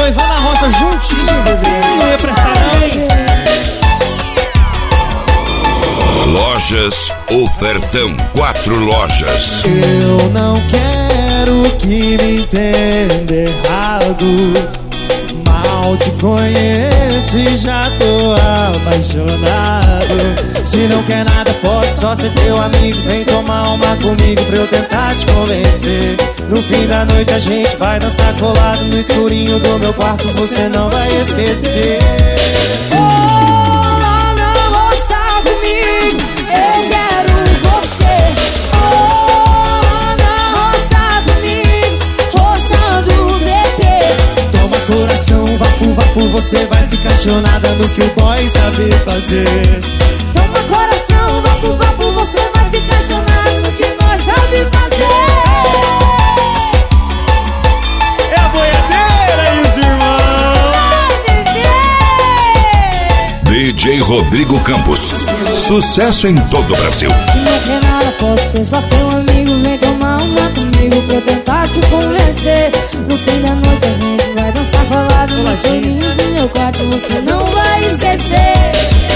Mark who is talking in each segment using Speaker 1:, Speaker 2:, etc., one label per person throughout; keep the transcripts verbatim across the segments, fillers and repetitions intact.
Speaker 1: dois lá na roça juntinho, bebê. Não ia prestar não.
Speaker 2: Lojas Ofertão, quatro lojas.
Speaker 1: Eu não quero que me entenda errado. Mal te conheço e já tô apaixonado. Se não quer nada, posso só ser teu amigo. Vem tomar uma comigo pra eu tentar te convencer. No fim da noite a gente vai dançar colado no escurinho do meu quarto, você não vai esquecer.
Speaker 3: Oh, lá na roça comigo, eu quero você. Oh, lá na roça comigo, roçando bebê.
Speaker 1: Toma coração, vapo, vapo, você vai ficar apaixonada no que o boy sabe fazer.
Speaker 3: Toma coração, vapo, vapo, você vai ficar apaixonado no que nós sabe fazer.
Speaker 1: É a boiadeira e os irmãos.
Speaker 2: D J Rodrigo Campos, sucesso em todo o Brasil.
Speaker 3: Se não quer nada, posso ser só teu amigo. Vem tomar uma comigo pra eu tentar te convencer. No fim da noite a gente vai dançar colado no escurinho do meu quarto, você não vai esquecer.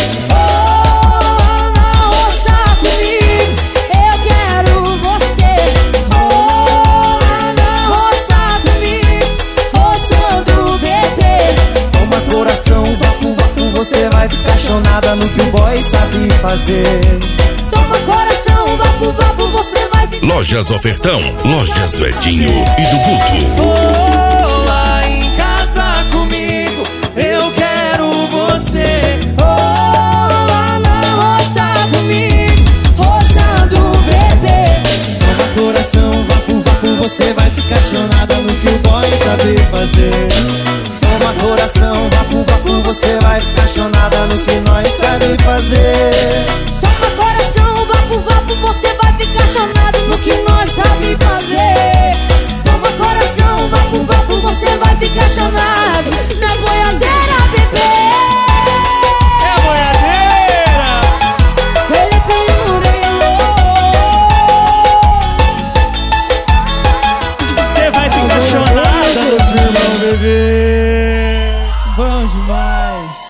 Speaker 3: Oh, na roça comigo, eu quero você. Oh, na roça comigo, roçando bebê.
Speaker 1: Toma coração, vapo, vapo, você vai ficar apaixonada no que o boy sabe fazer.
Speaker 3: Toma coração, vapo, vapo, você vai ficar.
Speaker 2: Lojas Ofertão, lojas do Edinho e do Guto.
Speaker 1: Oh, lá em casa comigo, eu quero você.
Speaker 3: Oh, lá na roça comigo, roçando bebê.
Speaker 1: Toma coração, vapo, vapo, você vai ficar apaixonada no que o boy sabe fazer. Toma coração, vapo, vapo, você vai ficar apaixonada